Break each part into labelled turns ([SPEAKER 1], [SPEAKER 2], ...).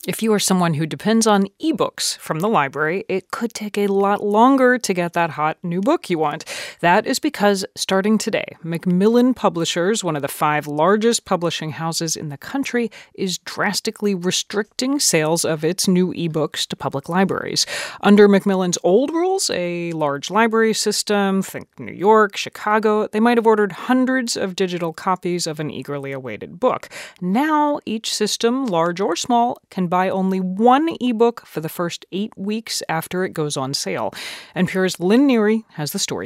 [SPEAKER 1] If you are someone who depends on ebooks from the library, it could take a lot longer to get that hot new book you want. That is because starting today, Macmillan Publishers, one of the 5 largest publishing houses in the country, is drastically restricting sales of its new ebooks to public libraries. Under Macmillan's old rules, a large library system, think New York, Chicago, they might have ordered hundreds of digital copies of an eagerly awaited book. Now, each system, large or small, can buy only one ebook for the first 8 weeks after it goes on sale. NPR's Lynn Neary has the story.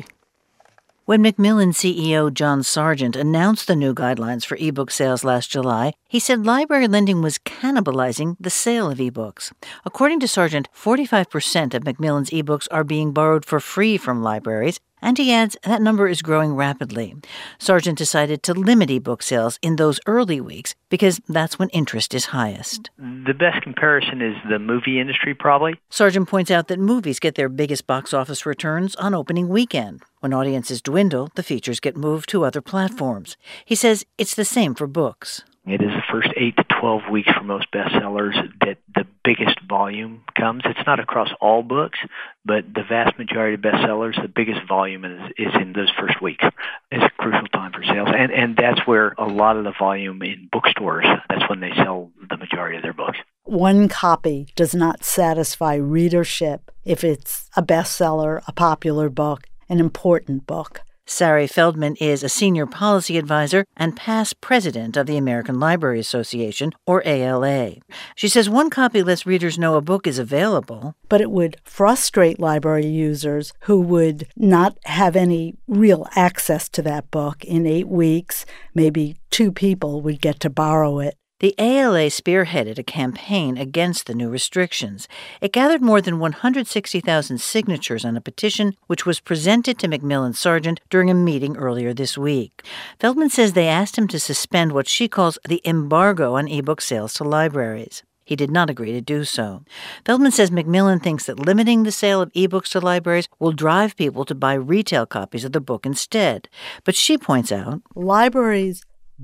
[SPEAKER 2] When Macmillan CEO John Sargent announced the new guidelines for ebook sales last July, he said library lending was cannibalizing the sale of ebooks. According to Sargent, 45% of Macmillan's ebooks are being borrowed for free from libraries, and he adds that number is growing rapidly. Sargent decided to limit ebook sales in those early weeks because that's when interest is highest.
[SPEAKER 3] The best comparison is the movie industry, probably.
[SPEAKER 2] Sargent points out that movies get their biggest box office returns on opening weekend. When audiences dwindle, the features get moved to other platforms. He says it's the same for books.
[SPEAKER 3] It is the first 8 to 12 weeks for most bestsellers that the biggest volume comes. It's not across all books, but the vast majority of bestsellers, the biggest volume is in those first weeks. It's a crucial time for sales, and that's where a lot of the volume in bookstores, that's when they sell the majority of their books.
[SPEAKER 4] One copy does not satisfy readership if it's a bestseller, a popular book, an important book.
[SPEAKER 2] Sari Feldman is a senior policy advisor and past president of the American Library Association, or ALA. She says one copy lets readers know a book is available.
[SPEAKER 4] But it would frustrate library users who would not have any real access to that book. In 8 weeks, maybe 2 people would get to borrow it.
[SPEAKER 2] The ALA spearheaded a campaign against the new restrictions. It gathered more than 160,000 signatures on a petition which was presented to Macmillan Sargent during a meeting earlier this week. Feldman says they asked him to suspend what she calls the embargo on ebook sales to libraries. He did not agree to do so. Feldman says Macmillan thinks that limiting the sale of ebooks to libraries will drive people to buy retail copies of the book instead. But she points out,
[SPEAKER 4] libraries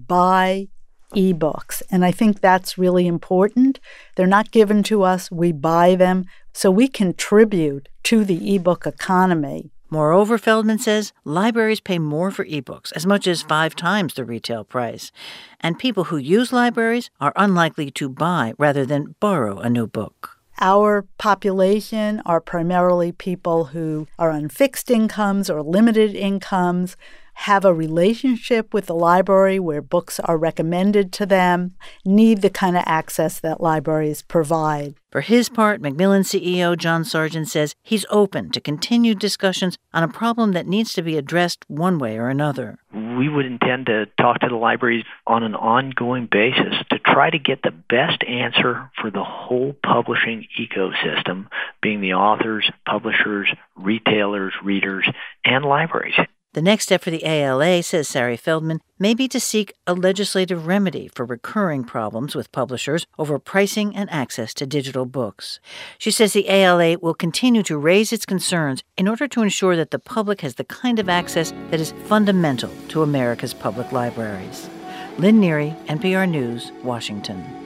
[SPEAKER 4] buy ebooks, and I think that's really important. They're not given to us, we buy them, so we contribute to the ebook economy.
[SPEAKER 2] Moreover, Feldman says, libraries pay more for ebooks, as much as 5 times the retail price. And people who use libraries are unlikely to buy rather than borrow a new book.
[SPEAKER 4] Our population are primarily people who are on fixed incomes or limited incomes, have a relationship with the library where books are recommended to them, need the kind of access that libraries provide.
[SPEAKER 2] For his part, Macmillan CEO John Sargent says he's open to continued discussions on a problem that needs to be addressed one way or another.
[SPEAKER 3] We would intend to talk to the libraries on an ongoing basis to try to get the best answer for the whole publishing ecosystem, being the authors, publishers, retailers, readers, and libraries.
[SPEAKER 2] The next step for the ALA, says Sari Feldman, may be to seek a legislative remedy for recurring problems with publishers over pricing and access to digital books. She says the ALA will continue to raise its concerns in order to ensure that the public has the kind of access that is fundamental to America's public libraries. Lynn Neary, NPR News, Washington.